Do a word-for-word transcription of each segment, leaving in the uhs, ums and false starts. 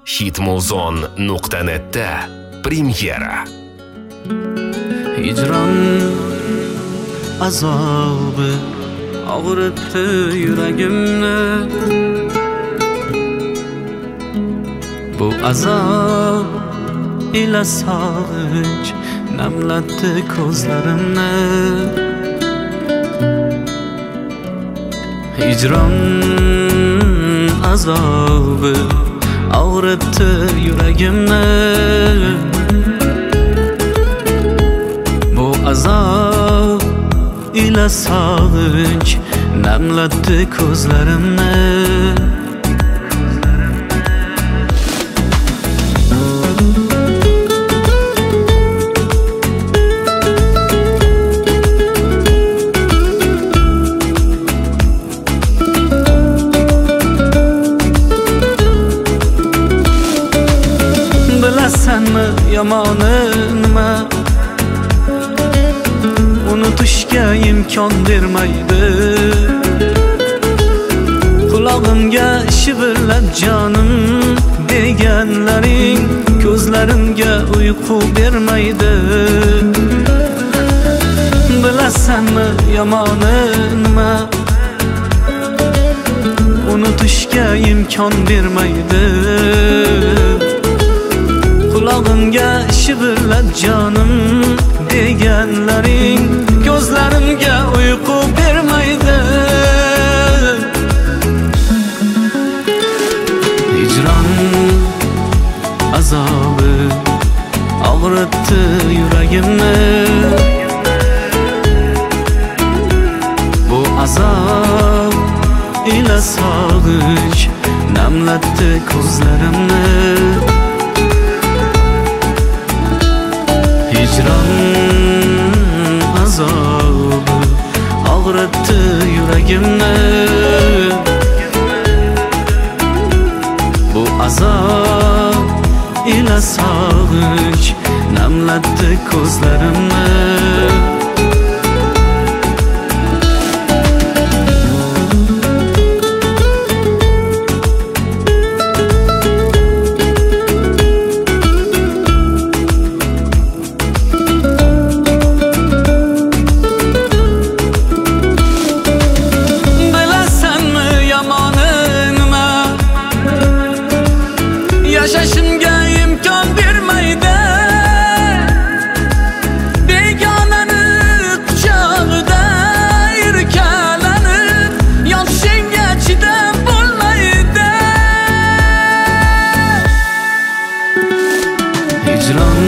hitmuzon nuqta net'da premyera. Hicran azobi og'ritdi yuragimni. Bu azob ila sog'inch namlatdi ko'zlarimni. Hicran azobi og'ritdi yuragimni. Bu azob ila sog'inch namlatdi ko'zlarimni. Bilasanmi yomoni nima? Unutishga imkon bermaydi. Qulog'imga shivirlab jonim deganlaring ko'zlarimga uyqu bermaydi. Bilasanmi yomoni nima? Unutishga imkon bermaydi. Qulog'imga shivirlab jonim deganlaring ko'zlarimga uyqu bermaydi. Hicron azobi og'ritdi yuragimni. Bu azob ila sog'inch namlatdi ko'zlarimni. Hicron azobi og'ritdi yuragimni. Bu azob ila sog'inch namlatdi ko'zlarimni. Yashashimga imkon bermaydi. Begonani quchog'ida erkalanib yotishingga chidab bo'lmaydi. Hicron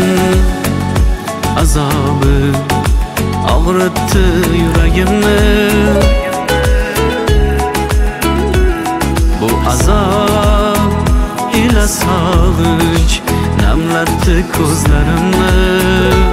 azobi og'ritdi yuragimni. Bu azob ila sog'inch namlatdi ko'zlarimni.